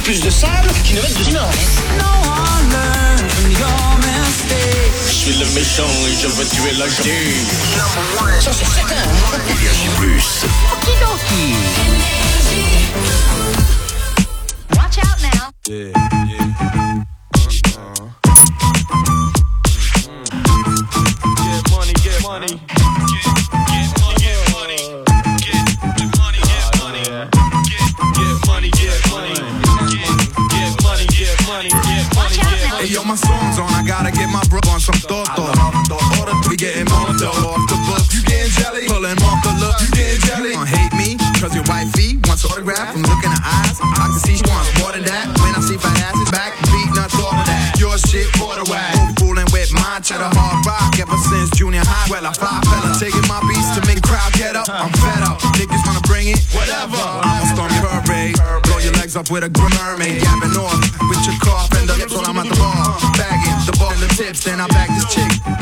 plus de sable qu'ils ne mettent de ciment. Je suis le méchant et je veux tuer la gentille. Ça c'est certain. Énergie Plus. Okidoki. Watch out now. Yeah. Get money. Get money. Get money. Get money. Get money. Get money. Get money. Get money. Get money. Get money. Get money. Hey yo, my song's on, I gotta get my bro on some toto. Order 3 getting moto off the book. You getting jelly? Pulling off the look. You getting jelly? You gon' hate me? Cause your wifey wants an autograph from looking in her eyes. I can see she wants more than that. When I see fat asses back, beat nuts, all of that. Your shit, border wag. Fooling with my cheddar hard rock ever since junior high. Well, I fly fella, taking my beats to make the crowd get up. I'm fed up. Niggas wanna bring it, whatever. I'ma storm your parade. Blow your legs up with a mermaid. Yapping off with your cough and the lips while I'm at the bar. Bagging the ball and the tips, then I bag this chick.